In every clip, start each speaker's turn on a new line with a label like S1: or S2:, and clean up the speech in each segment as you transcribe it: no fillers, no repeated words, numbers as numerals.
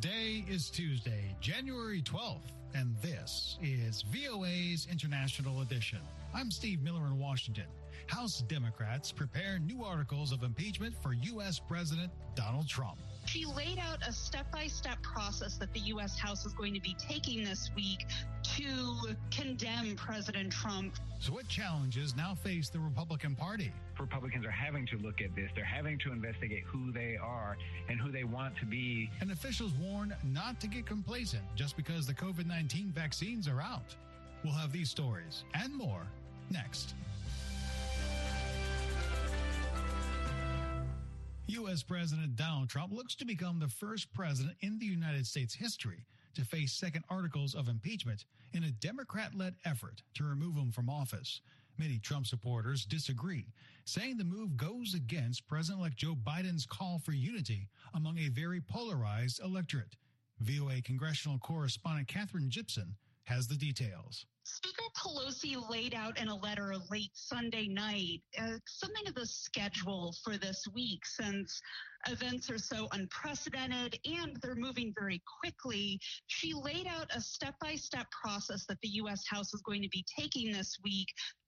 S1: Today is Tuesday, January 12th, and this is VOA's International Edition. I'm Steve Miller in Washington. House Democrats prepare new articles of impeachment for U.S. President Donald Trump.
S2: She laid out a step-by-step process that the U.S. House is going to be taking this week to condemn President Trump.
S1: So what challenges now face the Republican Party?
S3: Republicans are having to look at this. They're having to investigate who they are and who they want to be.
S1: And officials warn not to get complacent just because the COVID-19 vaccines are out. We'll have these stories and more next. U.S. President Donald Trump looks to become the first president in the United States history to face second articles of impeachment in a Democrat-led effort to remove him from office. Many Trump supporters disagree, saying the move goes against President-elect Joe Biden's call for unity among a very polarized electorate. VOA congressional correspondent Katherine Gibson has the details.
S2: Speaker Pelosi laid out in a letter late Sunday night something of the schedule for this week, since events are so unprecedented and they're moving very quickly. She laid out a step-by-step process that the U.S. House is going to be taking this week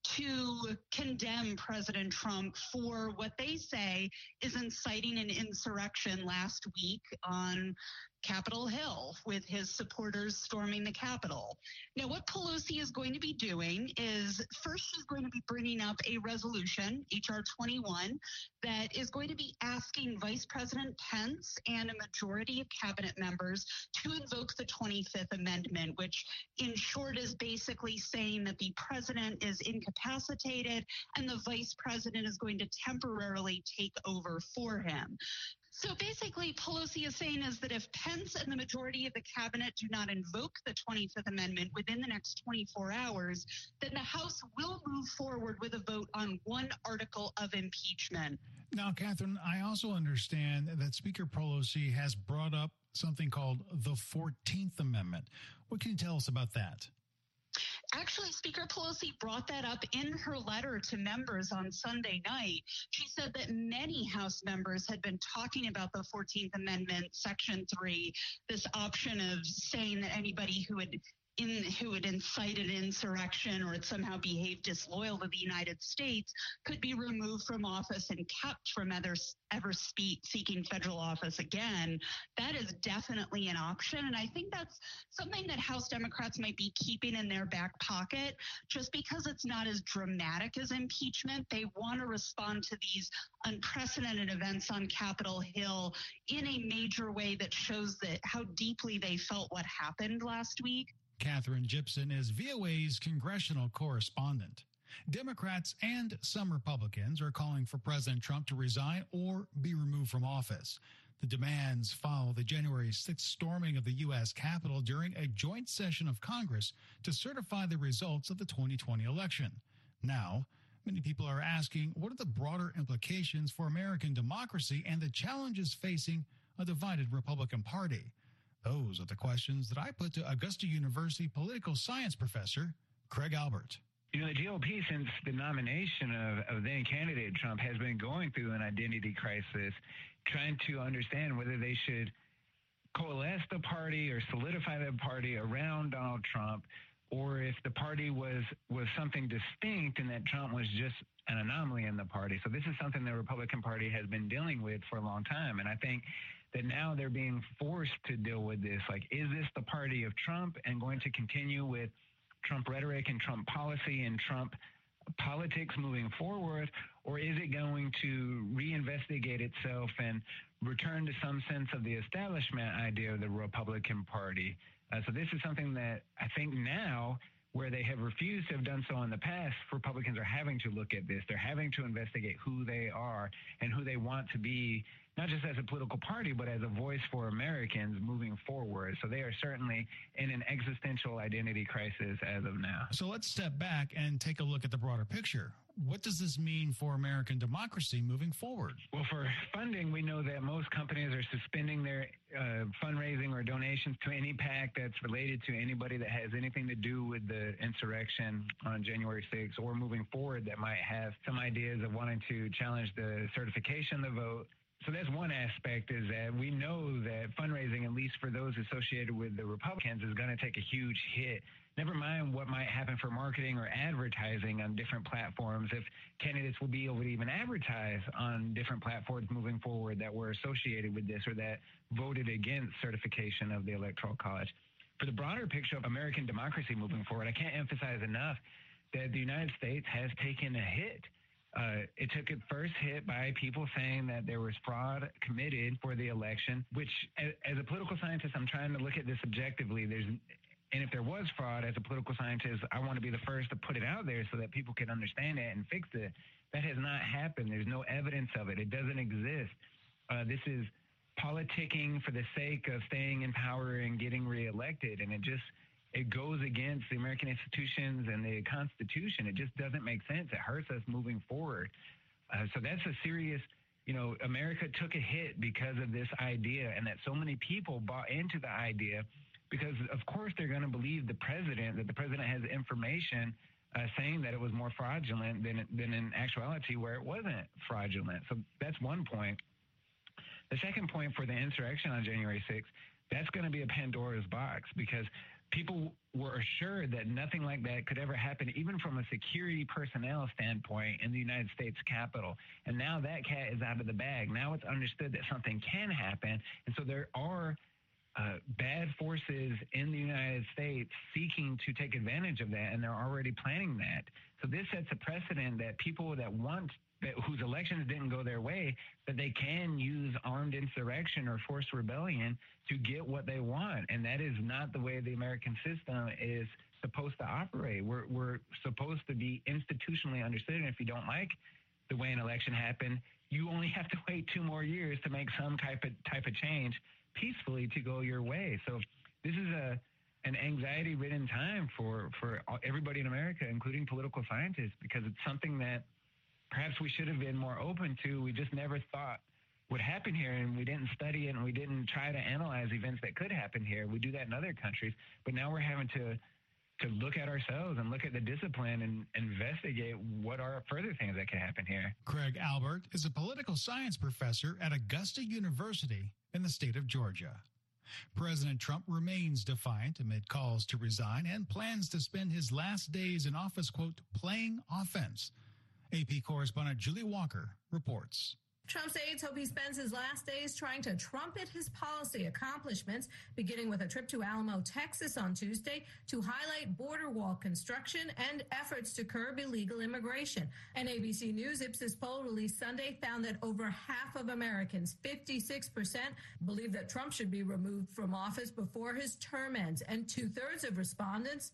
S2: to condemn President Trump for what they say is inciting an insurrection last week on Capitol Hill with his supporters storming the Capitol. Now, what Pelosi is going to be doing is first she's going to be bringing up a resolution, H.R. 21, that is going to be asking Vice President Pence and a majority of cabinet members to invoke the 25th Amendment, which in short is basically saying that the president is incapacitated and the vice president is going to temporarily take over for him. So basically, Pelosi is saying is that if Pence and the majority of the cabinet do not invoke the 25th Amendment within the next 24 hours, then the House will move forward with a vote on one article of impeachment.
S1: Now, Catherine, I also understand that Speaker Pelosi has brought up something called the 14th Amendment. What can you tell us about that?
S2: Actually, Speaker Pelosi brought that up in her letter to members on Sunday night. She said that many House members had been talking about the 14th Amendment, Section 3, this option of saying that anybody who had incited insurrection or had somehow behaved disloyal to the United States could be removed from office and kept from ever seeking federal office again. That is definitely an option. And I think that's something that House Democrats might be keeping in their back pocket just because it's not as dramatic as impeachment. They want to respond to these unprecedented events on Capitol Hill in a major way that shows that how deeply they felt what happened last week.
S1: Katherine Gibson is VOA's congressional correspondent. Democrats and some Republicans are calling for President Trump to resign or be removed from office. The demands follow the January 6th storming of the U.S. Capitol during a joint session of Congress to certify the results of the 2020 election. Now, many people are asking, what are the broader implications for American democracy and the challenges facing a divided Republican Party? Those are the questions that I put to Augusta University political science professor Craig Albert.
S3: You know, the GOP, since the nomination of then candidate Trump, has been going through an identity crisis, trying to understand whether they should coalesce the party or solidify the party around Donald Trump, or if the party was something distinct and that Trump was just an anomaly in the party. So this is something the Republican Party has been dealing with for a long time. And I think that now they're being forced to deal with this. Like, is this the party of Trump and going to continue with Trump rhetoric and Trump policy and Trump politics moving forward, or is it going to reinvestigate itself and return to some sense of the establishment idea of the Republican Party? So this is something that I think now, where they have refused to have done so in the past, Republicans are having to look at this. They're having to investigate who they are and who they want to be, not just as a political party, but as a voice for Americans moving forward. So they are certainly in an existential identity crisis as of now.
S1: So let's step back and take a look at the broader picture. What does this mean for American democracy moving forward?
S3: Well, for funding, we know that most companies are suspending their fundraising or donations to any PAC that's related to anybody that has anything to do with the insurrection on January 6th or moving forward that might have some ideas of wanting to challenge the certification of the vote. So that's one aspect, is that we know that fundraising, at least for those associated with the Republicans, is going to take a huge hit. Never mind what might happen for marketing or advertising on different platforms, if candidates will be able to even advertise on different platforms moving forward that were associated with this or that voted against certification of the Electoral College. For the broader picture of American democracy moving forward, I can't emphasize enough that the United States has taken a hit. It took its first hit by people saying that there was fraud committed for the election, which as a political scientist, I'm trying to look at this objectively. And if there was fraud, as a political scientist, I want to be the first to put it out there so that people can understand it and fix it. That has not happened. There's no evidence of it. It doesn't exist. This is politicking for the sake of staying in power and getting reelected. And it goes against the American institutions and the Constitution. It just doesn't make sense. It hurts us moving forward. So that's a serious, America took a hit because of this idea, and that so many people bought into the idea because, of course, they're going to believe that the president has information saying that it was more fraudulent than in actuality where it wasn't fraudulent. So that's one point. The second point for the insurrection on January 6th, that's going to be a Pandora's box, because people were assured that nothing like that could ever happen, even from a security personnel standpoint in the United States Capitol. And now that cat is out of the bag. Now it's understood that something can happen. And so there are bad forces in the United States seeking to take advantage of that, and they're already planning that. So this sets a precedent that people whose elections didn't go their way, that they can use armed insurrection or forced rebellion to get what they want. And that is not the way the American system is supposed to operate. We're supposed to be institutionally understood. And if you don't like the way an election happened, you only have to wait 2 more years to make some type of change peacefully to go your way. So this is an anxiety-ridden time for everybody in America, including political scientists, because it's something that perhaps we should have been more open to. We just never thought would happen here, and we didn't study it, and we didn't try to analyze events that could happen here. We do that in other countries, but now we're having to look at ourselves and look at the discipline and investigate what are further things that can happen here.
S1: Craig Albert is a political science professor at Augusta University in the state of Georgia. President Trump remains defiant amid calls to resign and plans to spend his last days in office, quote, playing offense. AP correspondent Julie Walker reports.
S4: Trump's aides hope he spends his last days trying to trumpet his policy accomplishments, beginning with a trip to Alamo, Texas on Tuesday to highlight border wall construction and efforts to curb illegal immigration. An ABC News Ipsos poll released Sunday found that over half of Americans, 56%, believe that Trump should be removed from office before his term ends, and 2/3 of respondents,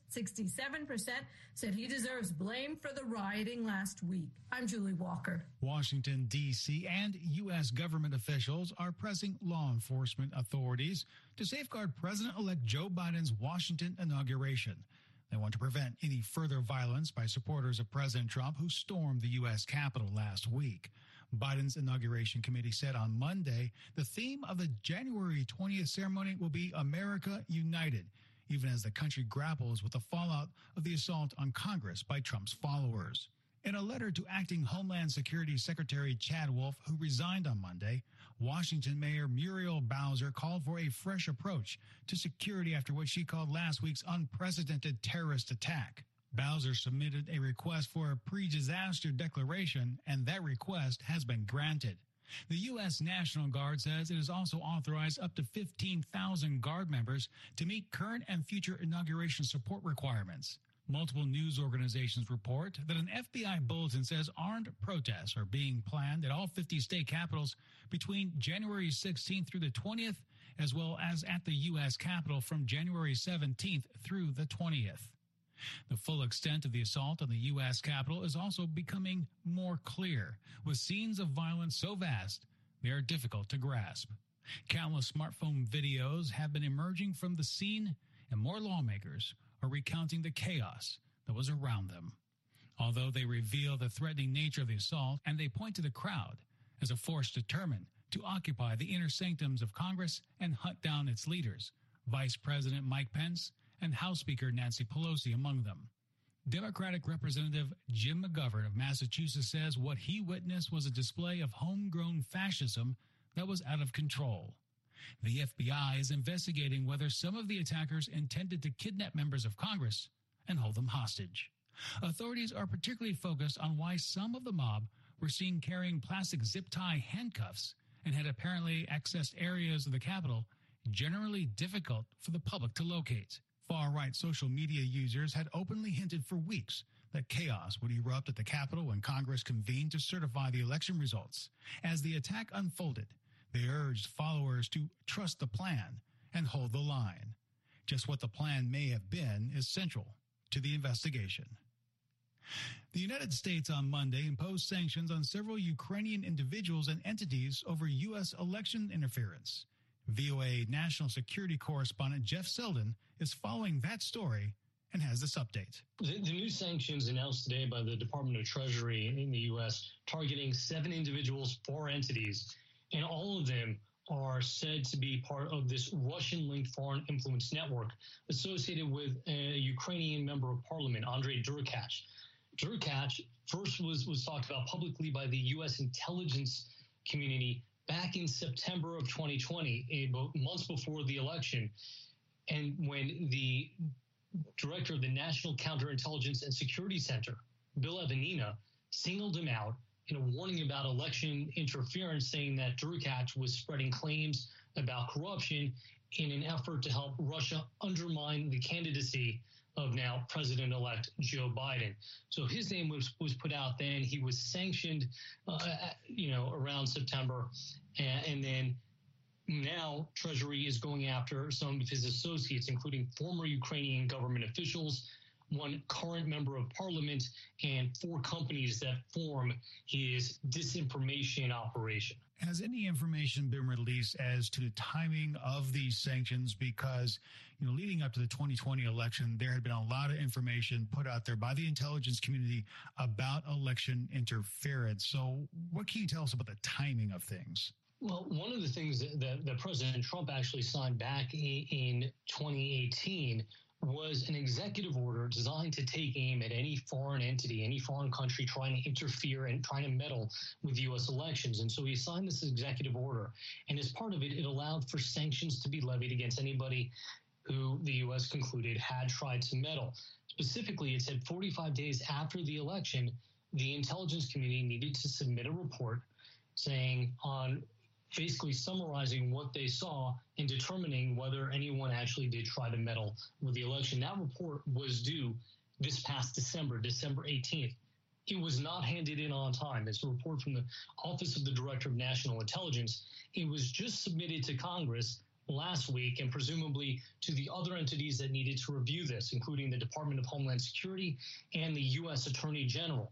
S4: 67%, said he deserves blame for the rioting last week. I'm Julie Walker.
S1: Washington, D.C. and U.S. government officials are pressing law enforcement authorities to safeguard President-elect Joe Biden's Washington inauguration. They want to prevent any further violence by supporters of President Trump who stormed the U.S. Capitol last week. Biden's inauguration committee said on Monday the theme of the January 20th ceremony will be America United, even as the country grapples with the fallout of the assault on Congress by Trump's followers. In a letter to acting Homeland Security Secretary Chad Wolf, who resigned on Monday, Washington Mayor Muriel Bowser called for a fresh approach to security after what she called last week's unprecedented terrorist attack. Bowser submitted a request for a pre-disaster declaration, and that request has been granted. The U.S. National Guard says it has also authorized up to 15,000 Guard members to meet current and future inauguration support requirements. Multiple news organizations report that an FBI bulletin says armed protests are being planned at all 50 state capitals between January 16th through the 20th, as well as at the U.S. Capitol from January 17th through the 20th. The full extent of the assault on the U.S. Capitol is also becoming more clear, with scenes of violence so vast they are difficult to grasp. Countless smartphone videos have been emerging from the scene, and more lawmakers are recounting the chaos that was around them. Although they reveal the threatening nature of the assault, and they point to the crowd as a force determined to occupy the inner sanctums of Congress and hunt down its leaders, Vice President Mike Pence and House Speaker Nancy Pelosi among them. Democratic Representative Jim McGovern of Massachusetts says what he witnessed was a display of homegrown fascism that was out of control. The FBI is investigating whether some of the attackers intended to kidnap members of Congress and hold them hostage. Authorities are particularly focused on why some of the mob were seen carrying plastic zip-tie handcuffs and had apparently accessed areas of the Capitol generally difficult for the public to locate. Far-right social media users had openly hinted for weeks that chaos would erupt at the Capitol when Congress convened to certify the election results. As the attack unfolded, they urged followers to trust the plan and hold the line. Just what the plan may have been is central to the investigation. The United States on Monday imposed sanctions on several Ukrainian individuals and entities over U.S. election interference. VOA national security correspondent Jeff Selden is following that story and has this update.
S5: The new sanctions announced today by the Department of Treasury in the U.S. targeting 7 individuals, 4 entities, and all of them are said to be part of this Russian-linked foreign influence network associated with a Ukrainian member of parliament, Andrei Derkach. Derkach first was talked about publicly by the U.S. intelligence community back in September of 2020, months before the election. And when the director of the National Counterintelligence and Security Center, Bill Evanina, singled him out in a warning about election interference, saying that Derkach was spreading claims about corruption in an effort to help Russia undermine the candidacy of now President-elect Joe Biden. So his name was put out then. He was sanctioned, around September. And then now Treasury is going after some of his associates, including former Ukrainian government officials, 1 current member of parliament, and 4 companies that form his disinformation operation.
S1: Has any information been released as to the timing of these sanctions? Because, leading up to the 2020 election, there had been a lot of information put out there by the intelligence community about election interference. So what can you tell us about the timing of things?
S5: Well, one of the things that President Trump actually signed back in 2018 was an executive order designed to take aim at any foreign entity, any foreign country trying to interfere and trying to meddle with U.S. elections. And so he signed this executive order. And as part of it, it allowed for sanctions to be levied against anybody who the U.S. concluded had tried to meddle. Specifically, it said 45 days after the election, the intelligence community needed to submit a report saying basically summarizing what they saw and determining whether anyone actually did try to meddle with the election. That report was due this past December 18th. It was not handed in on time. It's a report from the Office of the Director of National Intelligence. It was just submitted to Congress last week and presumably to the other entities that needed to review this, including the Department of Homeland Security and the U.S. Attorney General.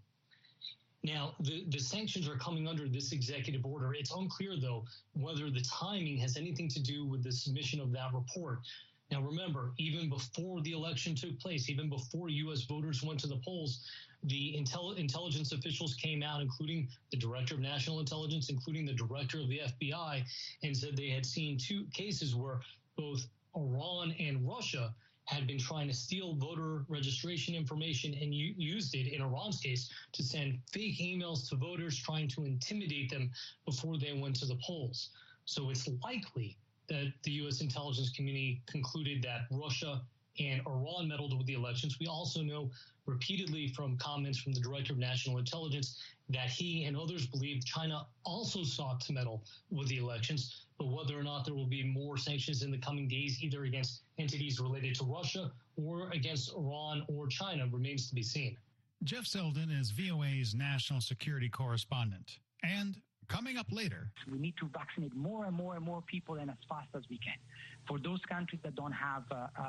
S5: Now, the sanctions are coming under this executive order. It's unclear, though, whether the timing has anything to do with the submission of that report. Now, remember, even before the election took place, even before U.S. voters went to the polls, the intelligence officials came out, including the Director of National Intelligence, including the Director of the FBI, and said they had seen 2 cases where both Iran and Russia had been trying to steal voter registration information and used it, in Iran's case, to send fake emails to voters trying to intimidate them before they went to the polls. So it's likely that the U.S. intelligence community concluded that Russia and Iran meddled with the elections. We also know repeatedly from comments from the Director of National Intelligence that he and others believe China also sought to meddle with the elections. But whether or not there will be more sanctions in the coming days, either against entities related to Russia or against Iran or China, remains to be seen.
S1: Jeff Selden is VOA's national security correspondent. And coming up later,
S6: we need to vaccinate more and more and more people and as fast as we can. For those countries that don't have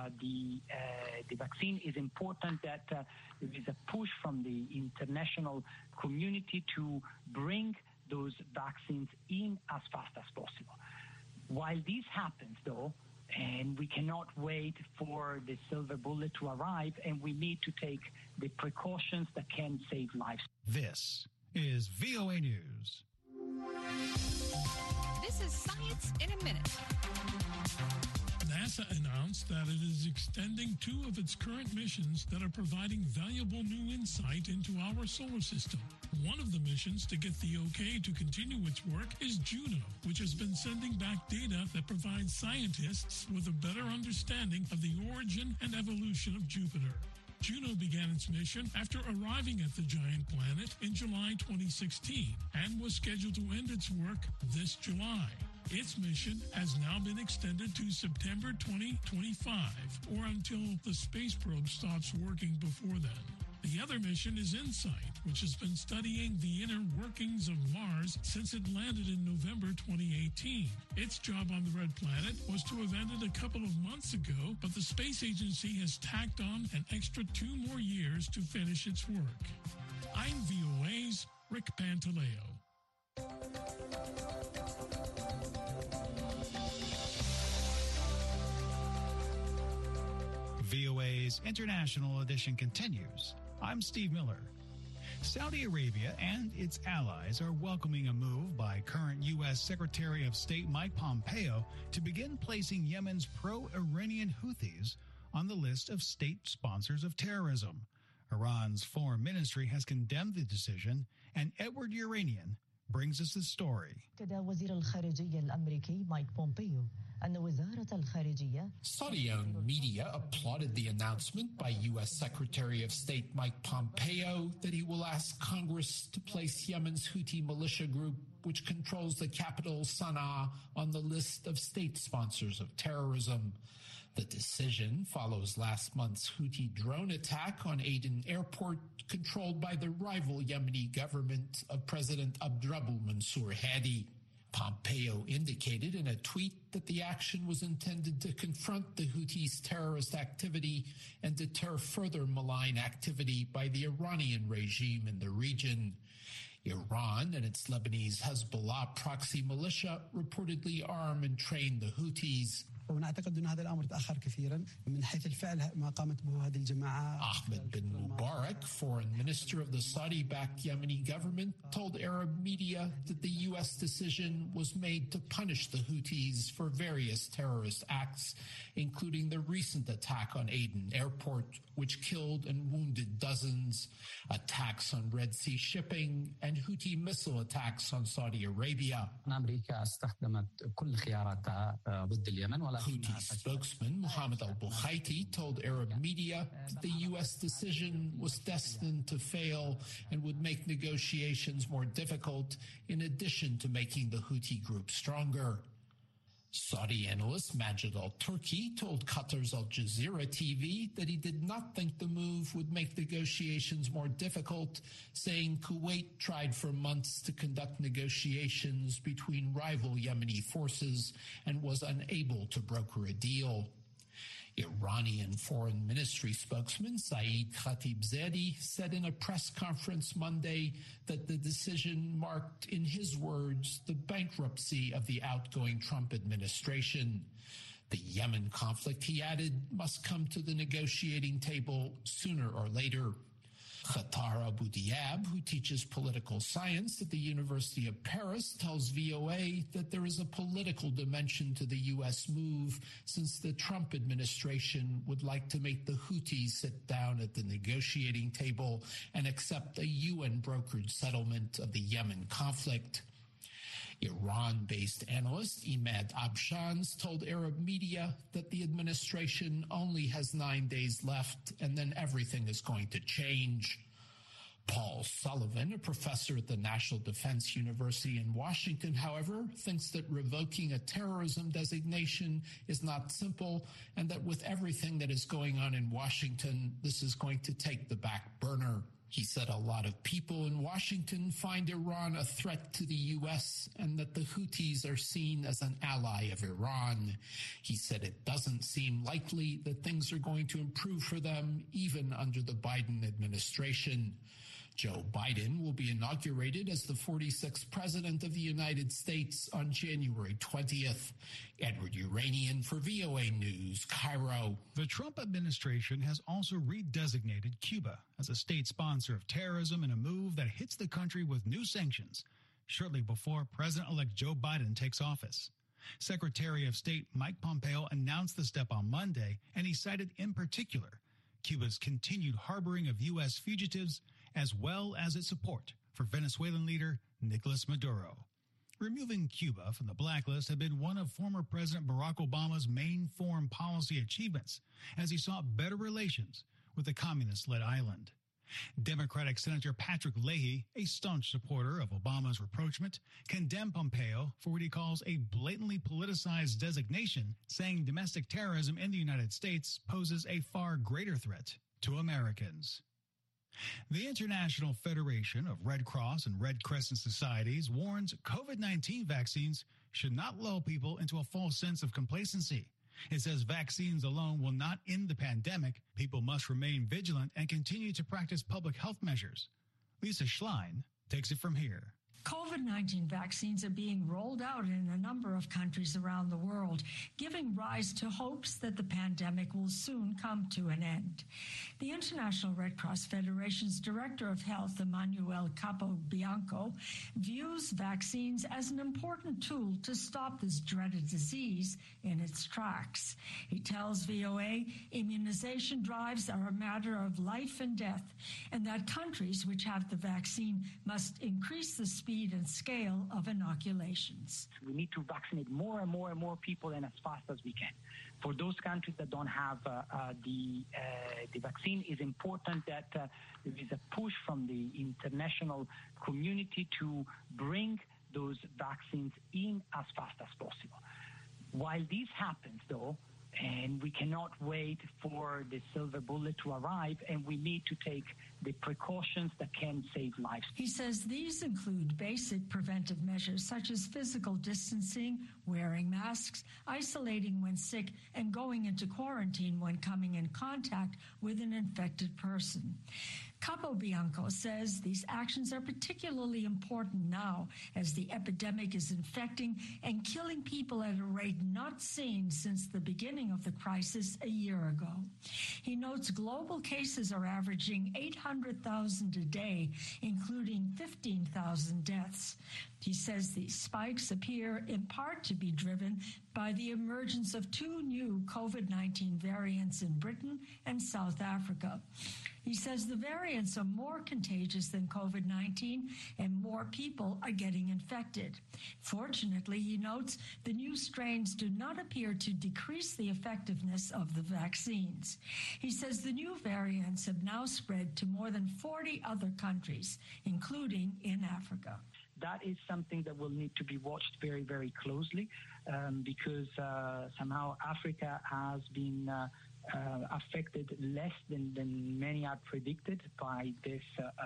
S6: the vaccine, it's important that there is a push from the international community to bring those vaccines in as fast as possible. While this happens, though, and we cannot wait for the silver bullet to arrive, and we need to take the precautions that can save lives.
S1: This is VOA News.
S7: This is Science in a Minute. NASA announced that it is extending 2 of its current missions that are providing valuable new insight into our solar system. One of the missions to get the okay to continue its work is Juno, which has been sending back data that provides scientists with a better understanding of the origin and evolution of Jupiter. Juno began its mission after arriving at the giant planet in July 2016 and was scheduled to end its work this July. Its mission has now been extended to September 2025, or until the space probe stops working before then. The other mission is InSight, which has been studying the inner workings of Mars since it landed in November 2018. Its job on the red planet was to have ended a couple of months ago, but the space agency has tacked on an extra 2 more years to finish its work. I'm VOA's Rick Pantaleo.
S1: VOA's International Edition continues. I'm Steve Miller. Saudi Arabia and its allies are welcoming a move by current U.S. Secretary of State Mike Pompeo to begin placing Yemen's pro-Iranian Houthis on the list of state sponsors of terrorism. Iran's foreign ministry has condemned the decision, and Edward Uranian brings us the story.
S8: Saudi-owned media applauded the announcement by U.S. Secretary of State Mike Pompeo that he will ask Congress to place Yemen's Houthi militia group, which controls the capital Sana'a, on the list of state sponsors of terrorism. The decision follows last month's Houthi drone attack on Aden Airport, controlled by the rival Yemeni government of President Abdrabbuh Mansour Hadi. Pompeo indicated in a tweet that the action was intended to confront the Houthis' terrorist activity and deter further malign activity by the Iranian regime in the region. Iran and its Lebanese Hezbollah proxy militia reportedly arm and train the Houthis.
S9: ونعتقد أن هذا الأمر تأخر كثيرا من حيث الفعل ما قامت به هذه الجماعة.
S8: Ahmed bin Mubarak, foreign minister of the Saudi-backed Yemeni government, told Arab media that the U.S. decision was made to punish the Houthis for various terrorist acts, including the recent attack on Aden Airport, which killed and wounded dozens, attacks on Red Sea shipping, and Houthi missile attacks on Saudi Arabia.
S9: أمريكا استخدمت كل خياراتها ضد اليمن.
S8: Houthi spokesman Mohammed al-Bukhaiti told Arab media that the U.S. decision was destined to fail and would make negotiations more difficult, in addition to making the Houthi group stronger. Saudi analyst Majid al-Turki told Qatar's Al Jazeera TV that he did not think the move would make negotiations more difficult, saying Kuwait tried for months to conduct negotiations between rival Yemeni forces and was unable to broker a deal. Iranian Foreign Ministry spokesman Saeed Khatibzadeh said in a press conference Monday that the decision marked, in his words, the bankruptcy of the outgoing Trump administration. The Yemen conflict, he added, must come to the negotiating table sooner or later. Khatar Abu Diab, who teaches political science at the University of Paris, tells VOA that there is a political dimension to the U.S. move, since the Trump administration would like to make the Houthis sit down at the negotiating table and accept a UN-brokered settlement of the Yemen conflict. Iran-based analyst Imad Abshans told Arab media that the administration only has 9 days left and then everything is going to change. Paul Sullivan, a professor at the National Defense University in Washington, however, thinks that revoking a terrorism designation is not simple, and that with everything that is going on in Washington, this is going to take the back burner. He said a lot of people in Washington find Iran a threat to the U.S. and that the Houthis are seen as an ally of Iran. He said it doesn't seem likely that things are going to improve for them, even under the Biden administration. Joe Biden will be inaugurated as the 46th President of the United States on January 20th. Edward Uranian for VOA News, Cairo.
S1: The Trump administration has also redesignated Cuba as a state sponsor of terrorism in a move that hits the country with new sanctions shortly before President-elect Joe Biden takes office. Secretary of State Mike Pompeo announced the step on Monday, and he cited in particular Cuba's continued harboring of U.S. fugitives as well as its support for Venezuelan leader Nicolas Maduro. Removing Cuba from the blacklist had been one of former President Barack Obama's main foreign policy achievements as he sought better relations with the communist-led island. Democratic Senator Patrick Leahy, a staunch supporter of Obama's rapprochement, condemned Pompeo for what he calls a blatantly politicized designation, saying domestic terrorism in the United States poses a far greater threat to Americans. The International Federation of Red Cross and Red Crescent Societies warns COVID-19 vaccines should not lull people into a false sense of complacency. It says vaccines alone will not end the pandemic. People must remain vigilant and continue to practice public health measures. Lisa Schlein takes it from here.
S10: COVID-19 vaccines are being rolled out in a number of countries around the world, giving rise to hopes that the pandemic will soon come to an end. The International Red Cross Federation's Director of Health, Emmanuel Capobianco, views vaccines as an important tool to stop this dreaded disease in its tracks. He tells VOA immunization drives are a matter of life and death, and that countries which have the vaccine must increase the speed and scale of inoculations.
S6: We need to vaccinate more and more and more people and as fast as we can. For those countries that don't have the vaccine, it's important that there is a push from the international community to bring those vaccines in as fast as possible. While this happens, though, and we cannot wait for the silver bullet to arrive, and we need to take the precautions that can save lives.
S10: He says these include basic preventive measures such as physical distancing, wearing masks, isolating when sick, and going into quarantine when coming in contact with an infected person. Capobianco says these actions are particularly important now as the epidemic is infecting and killing people at a rate not seen since the beginning of the crisis a year ago. He notes global cases are averaging 800,000 a day, including 15,000 deaths. He says these spikes appear in part to be driven by the emergence of two new COVID-19 variants in Britain and South Africa. He says the variants are more contagious than COVID-19 and more people are getting infected. Fortunately, he notes the new strains do not appear to decrease the effectiveness of the vaccines. He says the new variants have now spread to more than 40 other countries, including in Africa.
S6: That is something that will need to be watched very, very closely because somehow Africa has been affected less than many had predicted by this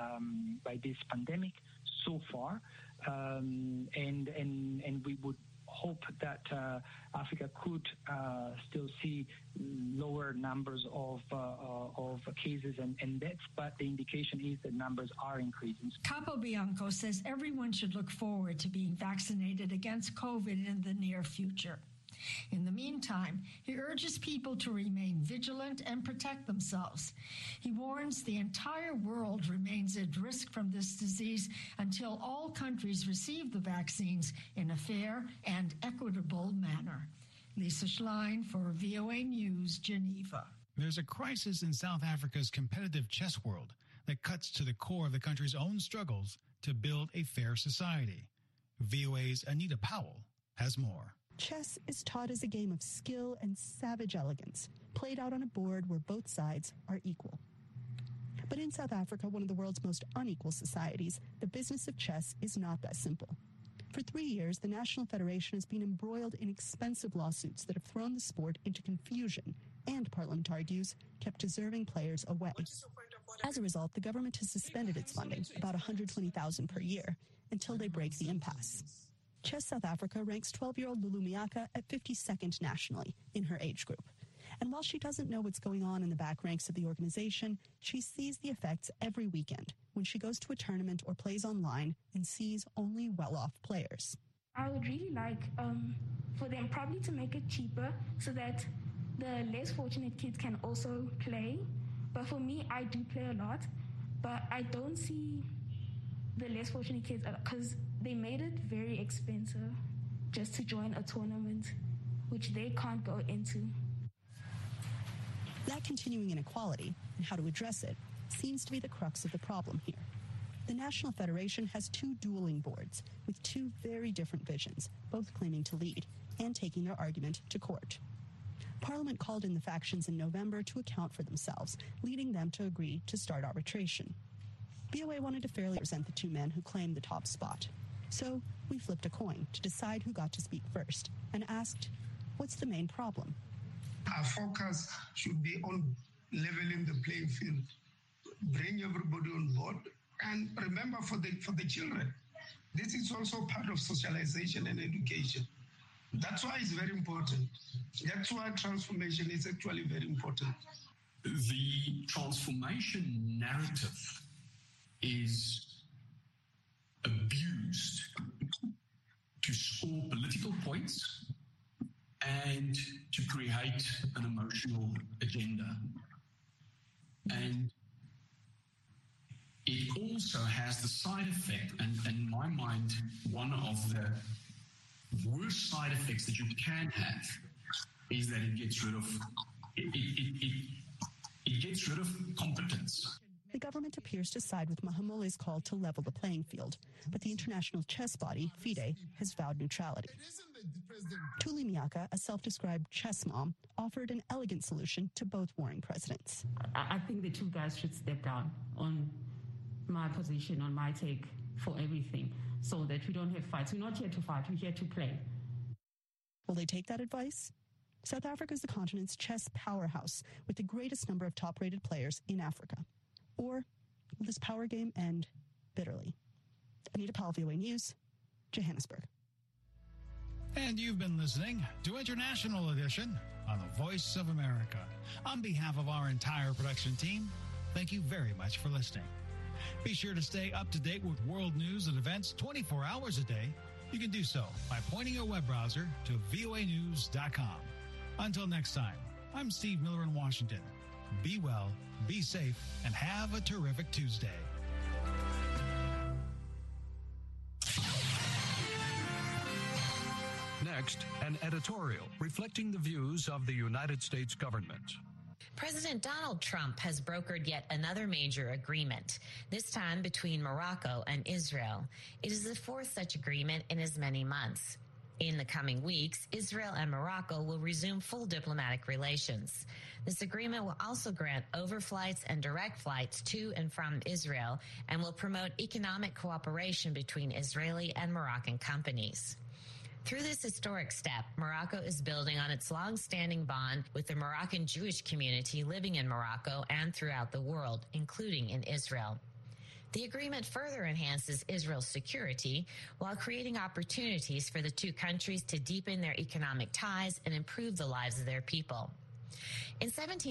S6: pandemic so far, and we would hope that Africa could still see lower numbers of cases and deaths, but the indication is that numbers are increasing.
S10: Capobianco says everyone should look forward to being vaccinated against COVID in the near future. In the meantime, he urges people to remain vigilant and protect themselves. He warns the entire world remains at risk from this disease until all countries receive the vaccines in a fair and equitable manner. Lisa Schlein for VOA News, Geneva.
S1: There's a crisis in South Africa's competitive chess world that cuts to the core of the country's own struggles to build a fair society. VOA's Anita Powell has more.
S11: Chess is taught as a game of skill and savage elegance, played out on a board where both sides are equal. But in South Africa, one of the world's most unequal societies, the business of chess is not that simple. For 3 years, the National Federation has been embroiled in expensive lawsuits that have thrown the sport into confusion and, Parliament argues, kept deserving players away. As a result, the government has suspended its funding, about $120,000 per year, until they break the impasse. Chess South Africa ranks 12-year-old Lulu Miaka at 52nd nationally in her age group. And while she doesn't know what's going on in the back ranks of the organization, she sees the effects every weekend when she goes to a tournament or plays online and sees only well-off players.
S12: I would really like for them probably to make it cheaper so that the less fortunate kids can also play. But for me, I do play a lot, but I don't see the less fortunate kids because they made it very expensive. just to join a tournament, which they can't go into.
S11: That continuing inequality and how to address it seems to be the crux of the problem here. The National Federation has two dueling boards with two very different visions, both claiming to lead and taking their argument to court. Parliament called in the factions in November to account for themselves, leading them to agree to start arbitration. VOA wanted to fairly present the two men who claimed the top spot. So we flipped a coin to decide who got to speak first and asked, what's the main problem?
S13: Our focus should be on leveling the playing field, bring everybody on board, and remember for the children. This is also part of socialization and education. That's why it's very important. That's why transformation is actually very important.
S14: The transformation narrative is abused to score political points and to create an emotional agenda. And it also has the side effect, and in my mind, one of the worst side effects that you can have is that it gets rid of competence.
S11: The government appears to side with Mahamole's call to level the playing field, but the international chess body, FIDE, has vowed neutrality. Tuli Miaka, a self-described chess mom, offered an elegant solution to both warring presidents.
S15: I think the two guys should step down on my position, on my take for everything, so that we don't have fights. We're not here to fight, we're here to play.
S11: Will they take that advice? South Africa is the continent's chess powerhouse with the greatest number of top-rated players in Africa. Or will this power game end bitterly? Anita Powell, VOA News, Johannesburg.
S1: And you've been listening to International Edition on the Voice of America. On behalf of our entire production team, thank you very much for listening. Be sure to stay up to date with world news and events 24 hours a day. You can do so by pointing your web browser to voanews.com. Until next time, I'm Steve Miller in Washington. Be well, be safe, and have a terrific Tuesday.
S16: Next, an editorial reflecting the views of the United States government.
S17: President Donald Trump has brokered yet another major agreement, this time between Morocco and Israel. It is the fourth such agreement in as many months. In the coming weeks, Israel and Morocco will resume full diplomatic relations. This agreement will also grant overflights and direct flights to and from Israel and will promote economic cooperation between Israeli and Moroccan companies. Through this historic step, Morocco is building on its long-standing bond with the Moroccan Jewish community living in Morocco and throughout the world, including in Israel. The agreement further enhances Israel's security while creating opportunities for the two countries to deepen their economic ties and improve the lives of their people. In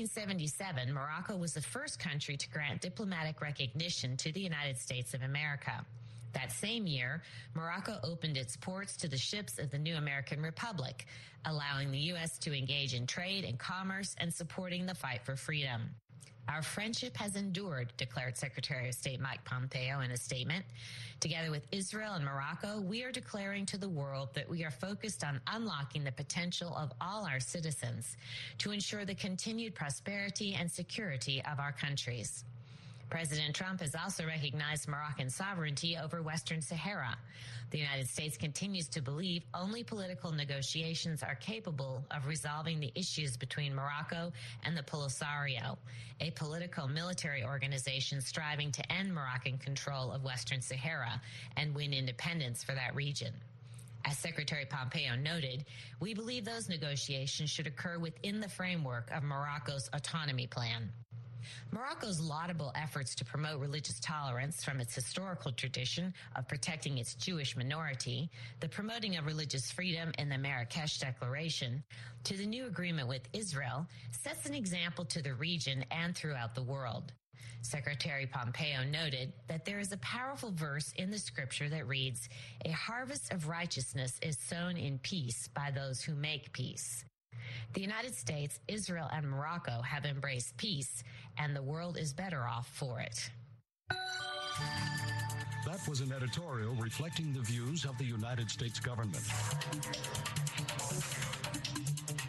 S17: 1777, Morocco was the first country to grant diplomatic recognition to the United States of America. That same year, Morocco opened its ports to the ships of the new American Republic, allowing the U.S. to engage in trade and commerce and supporting the fight for freedom. Our friendship has endured, declared Secretary of State Mike Pompeo in a statement. Together with Israel and Morocco, we are declaring to the world that we are focused on unlocking the potential of all our citizens to ensure the continued prosperity and security of our countries. President Trump has also recognized Moroccan sovereignty over Western Sahara. The United States continues to believe only political negotiations are capable of resolving the issues between Morocco and the Polisario, a politico-military organization striving to end Moroccan control of Western Sahara and win independence for that region. As Secretary Pompeo noted, we believe those negotiations should occur within the framework of Morocco's autonomy plan. Morocco's laudable efforts to promote religious tolerance, from its historical tradition of protecting its Jewish minority, the promoting of religious freedom in the Marrakesh Declaration, to the new agreement with Israel, sets an example to the region and throughout the world. Secretary Pompeo noted that there is a powerful verse in the scripture that reads, "A harvest of righteousness is sown in peace by those who make peace." The United States, Israel, and Morocco have embraced peace, and the world is better off for it.
S16: That That was an editorial reflecting the views of the United States government.